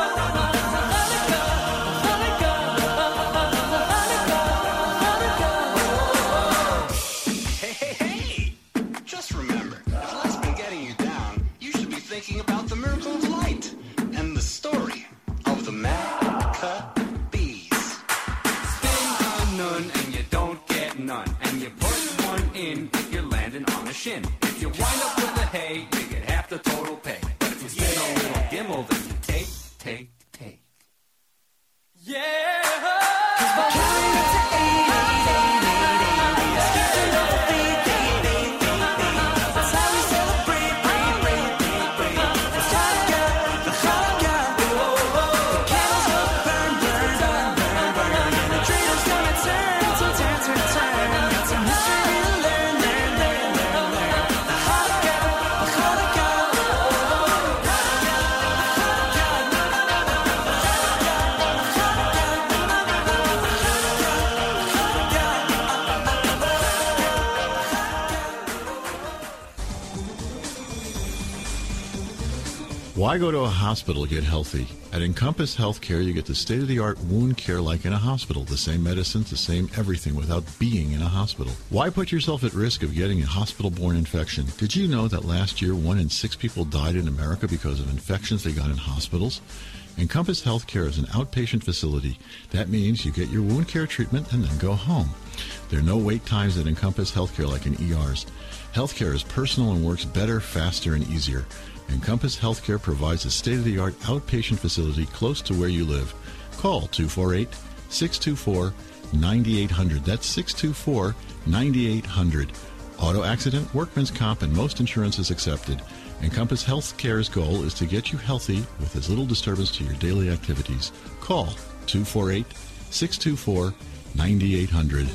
Hey, hey, hey! Just remember, if life's been getting you down, you should be thinking about the miracle of light and the story of the Maccabees. Spin a nun and you don't get none. And you put one in if you're landing on a shin. If you wind up with a hay, you get half the total pay. But if you spin a little gimel, then you take, take, take. Yeah. Counting up to eight, eight, eight, eight, eight. Skipping over feet, feet, feet, feet, feet. That's how we celebrate, break, break, break, break. It's Hanukkah, Hanukkah. The candles will burn, burn, burn, burn, burn. And the dreidels gonna turn, turn, turn, turn, turn. Got some history to learn, learn, learn, learn, learn. Why go to a hospital to get healthy? At Encompass Healthcare, you get the state-of-the-art wound care like in a hospital. The same medicines, the same everything without being in a hospital. Why put yourself at risk of getting a hospital-borne infection? Did you know that last year one in six people died in America because of infections they got in hospitals? Encompass Healthcare is an outpatient facility. That means you get your wound care treatment and then go home. There are no wait times at Encompass Healthcare like in E Rs. Healthcare is personal and works better, faster, and easier. Encompass Healthcare provides a state-of-the-art outpatient facility close to where you live. Call two four eight, six two four, nine eight hundred. That's six two four, nine eight hundred. Auto accident, workman's comp, and most insurance is accepted. Encompass Healthcare's goal is to get you healthy with as little disturbance to your daily activities. Call two four eight, six two four, nine eight hundred.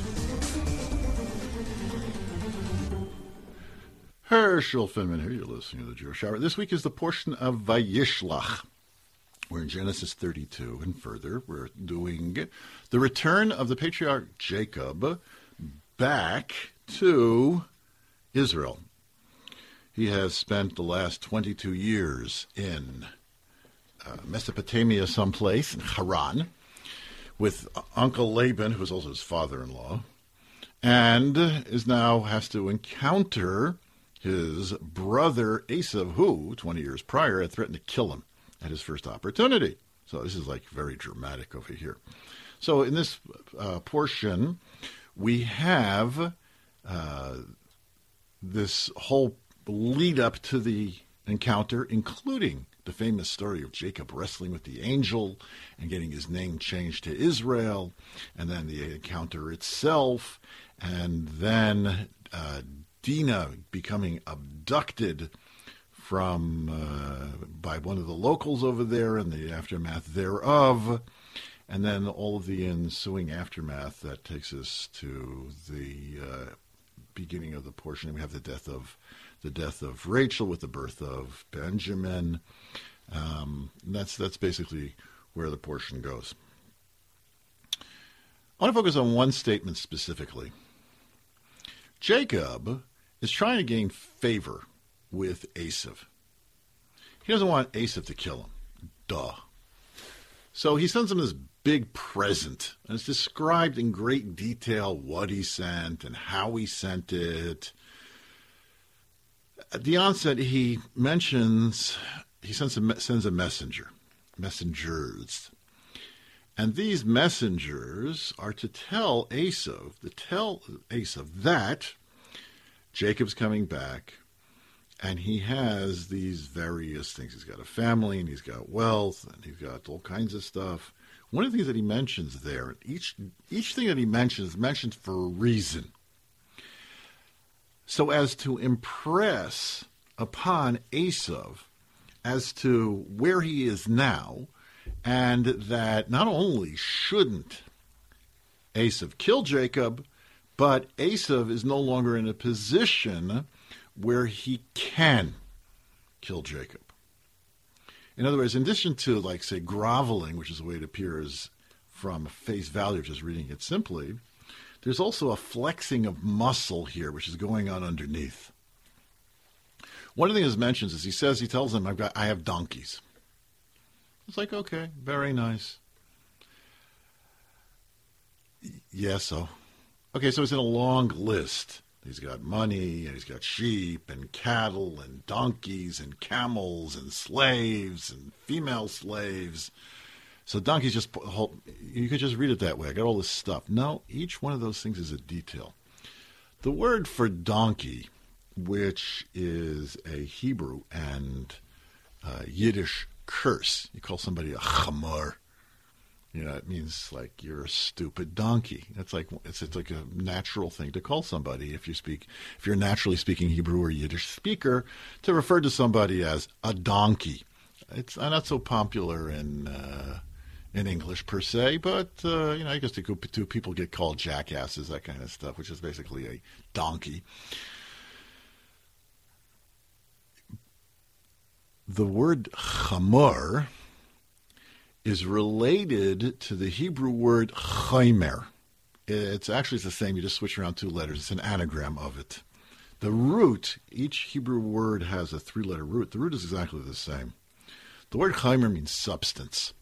Herschel Finman here. You're listening to the Jewish Hour. This week is the portion of Vayishlach. We're in Genesis thirty-two and further. We're doing the return of the patriarch Jacob back to Israel. He has spent the last twenty-two years in uh, Mesopotamia someplace, in Haran, with Uncle Laban, who is also his father-in-law, and is now has to encounter his brother Esav, who, twenty years prior, had threatened to kill him at his first opportunity. So this is like very dramatic over here. So in this uh, portion, we have uh, this whole lead up to the encounter, including the famous story of Jacob wrestling with the angel and getting his name changed to Israel, and then the encounter itself, and then uh, Dinah becoming abducted from uh, by one of the locals over there and the aftermath thereof, and then all of the ensuing aftermath that takes us to the uh, beginning of the portion. We have the death of the death of Rachel with the birth of Benjamin. Um, that's that's basically where the portion goes. I want to focus on one statement specifically. Jacob is trying to gain favor with Esav. He doesn't want Esav to kill him. Duh. So he sends him this big present, and it's described in great detail what he sent and how he sent it. At the onset, he mentions, he sends a, sends a messenger, messengers. And these messengers are to tell Esav, to tell Esav that Jacob's coming back, and he has these various things. He's got a family, and he's got wealth, and he's got all kinds of stuff. One of the things that he mentions there, each each thing that he mentions is mentioned for a reason, so as to impress upon Esav as to where he is now, and that not only shouldn't Esav kill Jacob, but Esav is no longer in a position where he can kill Jacob. In other words, in addition to, like, say, groveling, which is the way it appears from face value, just reading it simply, there's also a flexing of muscle here, which is going on underneath. One of the things he mentions is he says, he tells them, I've got, I have donkeys. It's like, okay, very nice. Yeah, so. Okay, so it's in a long list. He's got money, and he's got sheep, and cattle, and donkeys, and camels, and slaves, and female slaves. So donkeys just, you could just read it that way. I got all this stuff. No, each one of those things is a detail. The word for donkey, which is a Hebrew and uh, Yiddish curse, you call somebody a chamor. You know, it means like you're a stupid donkey. It's like it's it's like a natural thing to call somebody if you speak if you're a naturally speaking Hebrew or Yiddish speaker, to refer to somebody as a donkey. It's not so popular in uh, in English per se, but uh, you know, I guess the two people get called jackasses, that kind of stuff, which is basically a donkey. The word chamor is related to the Hebrew word chaymer. It's actually it's the same. You just switch around two letters. It's an anagram of it. The root, each Hebrew word has a three-letter root. The root is exactly the same. The word chaimer means substance.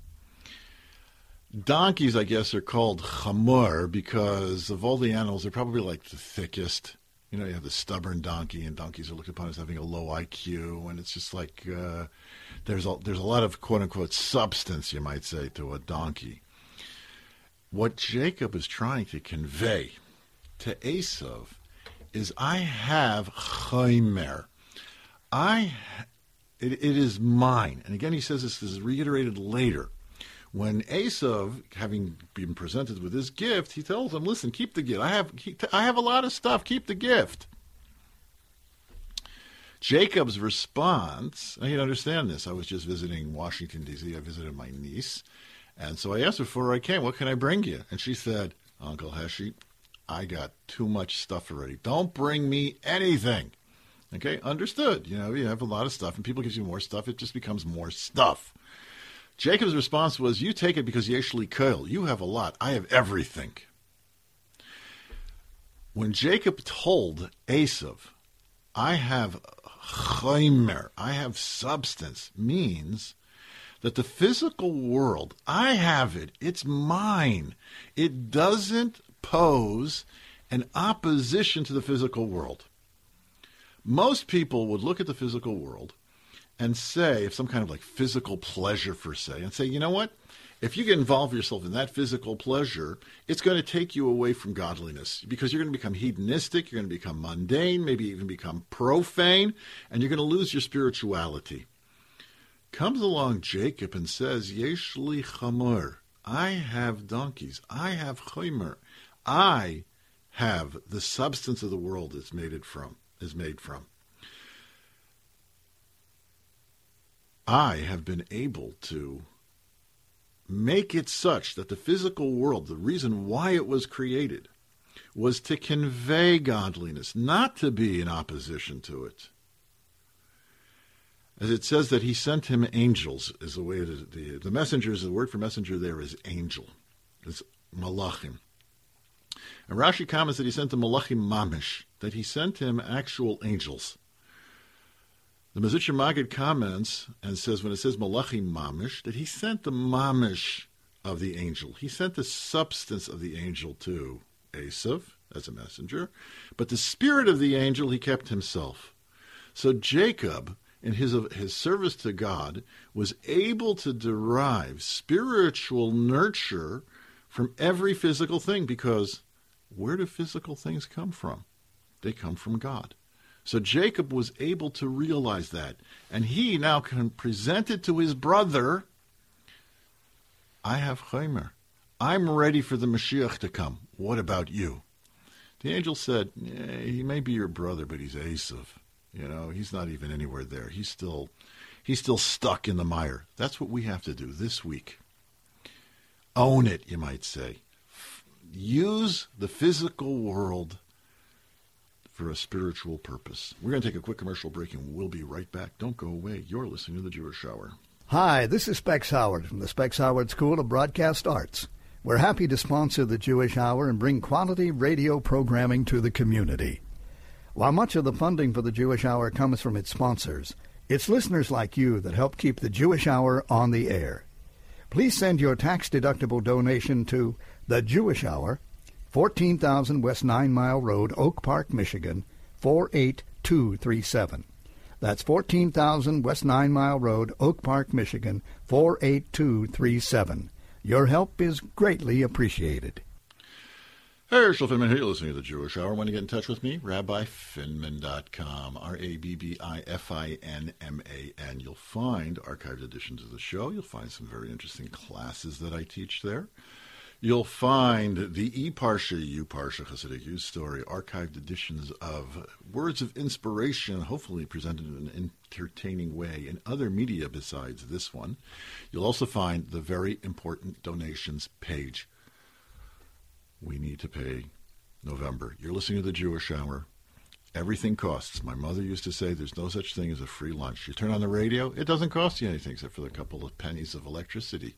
Donkeys, I guess, are called chamor because of all the animals, they're probably like the thickest. You know, you have the stubborn donkey, and donkeys are looked upon as having a low I Q, and it's just like uh, there's a, there's a lot of quote-unquote substance, you might say, to a donkey. What Jacob is trying to convey to Esav is, I have chaimer. I, it, it is mine. And again, he says this, this is reiterated later. When Esav, having been presented with this gift, he tells him, listen, keep the gift. I have, keep, I have a lot of stuff. Keep the gift. Jacob's response, I can understand this. I was just visiting Washington, D C I visited my niece. And so I asked her before I came, what can I bring you? And she said, Uncle Heshy, I got too much stuff already. Don't bring me anything. Okay, understood. You know, you have a lot of stuff, and people give you more stuff. It just becomes more stuff. Jacob's response was, you take it because yeshli koil. You have a lot. I have everything. When Jacob told Esav, I have chaimer, I have substance, means that the physical world, I have it. It's mine. It doesn't pose an opposition to the physical world. Most people would look at the physical world and say, if some kind of like physical pleasure per se, and say, you know what? If you get involved yourself in that physical pleasure, it's going to take you away from godliness because you're going to become hedonistic, you're going to become mundane, maybe even become profane, and you're going to lose your spirituality. Comes along Jacob and says, Yeshli chamor, I have donkeys, I have chaimer, I have the substance of the world is made it from, is made from. I have been able to make it such that the physical world, the reason why it was created, was to convey godliness, not to be in opposition to it. As it says that he sent him angels, is the way it is, the, the messengers, the word for messenger there is angel. It's malachim. And Rashi comments that he sent the malachim mamish, that he sent him actual angels. The Mezritcher Maggid comments and says when it says malachim mamish, that he sent the mamish of the angel. He sent the substance of the angel to Esav as a messenger, but the spirit of the angel he kept himself. So Jacob, in his, his service to God, was able to derive spiritual nurture from every physical thing, because where do physical things come from? They come from God. So Jacob was able to realize that, and he now can present it to his brother. I have chaimer. I'm ready for the Mashiach to come. What about you? The angel said, yeah, he may be your brother, but he's Esav. You know, he's not even anywhere there. He's still, he's still stuck in the mire. That's what we have to do this week. Own it, you might say. Use the physical world for a spiritual purpose. We're going to take a quick commercial break, and we'll be right back. Don't go away. You're listening to The Jewish Hour. Hi, this is Specs Howard from the Specs Howard School of Broadcast Arts. We're happy to sponsor The Jewish Hour and bring quality radio programming to the community. While much of the funding for The Jewish Hour comes from its sponsors, it's listeners like you that help keep The Jewish Hour on the air. Please send your tax-deductible donation to The Jewish Hour, fourteen thousand West Nine Mile Road, Oak Park, Michigan, four eight two three seven. That's fourteen thousand West Nine Mile Road, Oak Park, Michigan, four eight two three seven. Your help is greatly appreciated. Hey, Herschel Finman here. You're listening to The Jewish Hour. Want to get in touch with me? rabbi finman dot com, R A B B I F I N M A N. You'll find archived editions of the show. You'll find some very interesting classes that I teach there. You'll find the E-Parsha, U-Parsha, Hasidic U Story, archived editions of words of inspiration, hopefully presented in an entertaining way in other media besides this one. You'll also find the very important donations page. We need to pay November. You're listening to The Jewish Hour. Everything costs. My mother used to say there's no such thing as a free lunch. You turn on the radio, it doesn't cost you anything except for the couple of pennies of electricity.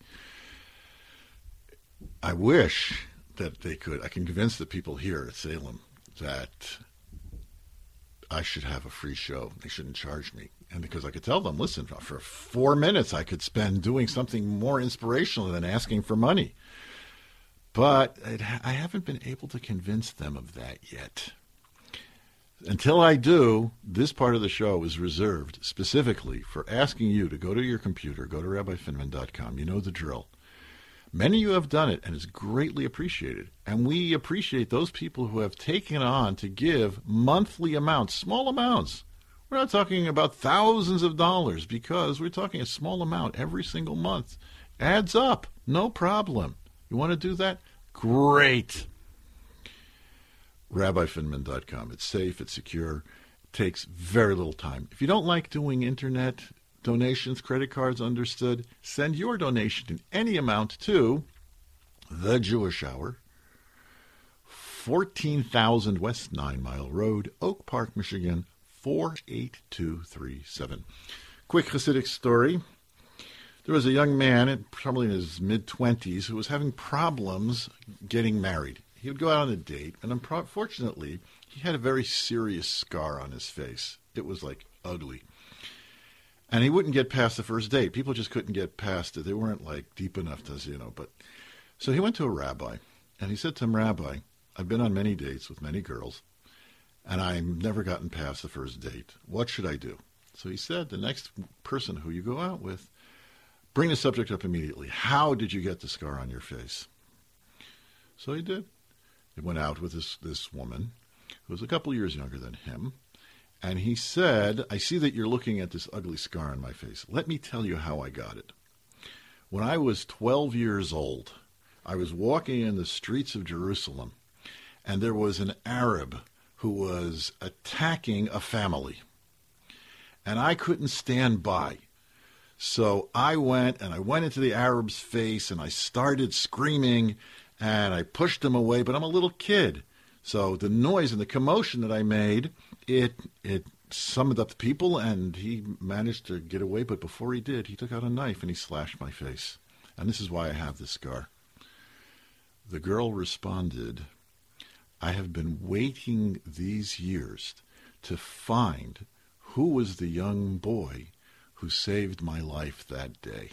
I wish that they could. I can convince the people here at Salem that I should have a free show. They shouldn't charge me. And because I could tell them, listen, for four minutes I could spend doing something more inspirational than asking for money. But it, I haven't been able to convince them of that yet. Until I do, this part of the show is reserved specifically for asking you to go to your computer, go to rabbi finman dot com. You know the drill. Many of you have done it, and it's greatly appreciated. And we appreciate those people who have taken on to give monthly amounts, small amounts. We're not talking about thousands of dollars, because we're talking a small amount every single month. Adds up, no problem. You want to do that? Great. rabbi finman dot com. It's safe, it's secure, it takes very little time. If you don't like doing internet donations, credit cards, understood, send your donation in any amount to The Jewish Hour, fourteen thousand West Nine Mile Road, Oak Park, Michigan, four eight two three seven. Quick Hasidic story. There was a young man, probably in his mid-twenties, who was having problems getting married. He would go out on a date, and unfortunately, he had a very serious scar on his face. It was, like, ugly. And he wouldn't get past the first date. People just couldn't get past it. They weren't, like, deep enough to, you know. But so he went to a rabbi, and he said to him, Rabbi, I've been on many dates with many girls, and I've never gotten past the first date. What should I do? So he said, the next person who you go out with, bring the subject up immediately. How did you get the scar on your face? So he did. He went out with this, this woman who was a couple years younger than him. And he said, I see that you're looking at this ugly scar on my face. Let me tell you how I got it. When I was twelve years old, I was walking in the streets of Jerusalem, and there was an Arab who was attacking a family. And I couldn't stand by. So I went, and I went into the Arab's face, and I started screaming, and I pushed him away, but I'm a little kid. So the noise and the commotion that I made, it it summoned up the people, and he managed to get away. But before he did, he took out a knife, and he slashed my face. And this is why I have this scar. The girl responded, I have been waiting these years to find who was the young boy who saved my life that day.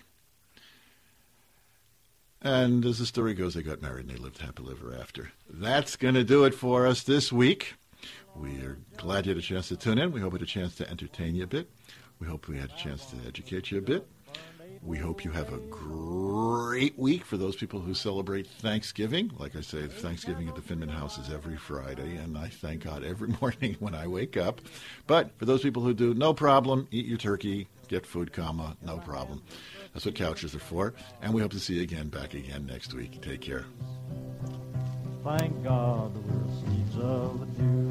And as the story goes, they got married and they lived happily ever after. That's going to do it for us this week. We are glad you had a chance to tune in. We hope we had a chance to entertain you a bit. We hope we had a chance to educate you a bit. We hope you have a great week for those people who celebrate Thanksgiving. Like I say, Thanksgiving at the Finman House is every Friday, and I thank God every morning when I wake up. But for those people who do, no problem, eat your turkey, get food, comma, no problem. That's what couches are for. And we hope to see you again, back again next week. Take care. Thank God we're seeds of the Jew.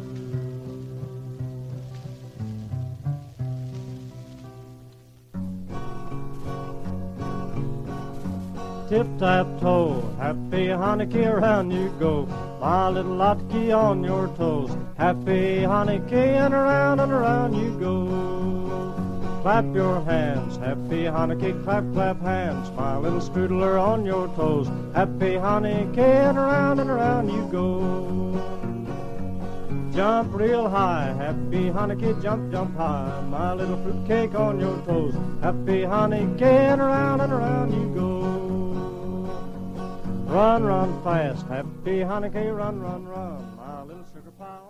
Tip-tap-toe, happy Hanukkah, around you go. My little latke on your toes. Happy Hanukkah, and around and around you go. Clap your hands, happy Hanukkah, clap, clap hands. My little strudler on your toes. Happy Hanukkah, and around and around you go. Jump real high, happy Hanukkah, jump, jump high. My little fruitcake on your toes. Happy Hanukkah, and around and around you go. Run, run fast, happy Hanukkah, run, run, run. My little sugar pie.